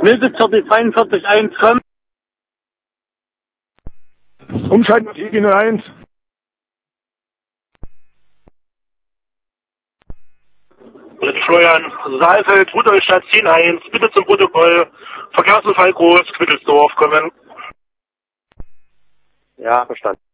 Militär die 42.1, komm. Umschalten auf EG 01. Florian, Saalfeld, Rudolstadt 10.1, bitte zum Protokoll. Verkehrsunfall groß, Quittelsdorf kommen. Ja, verstanden.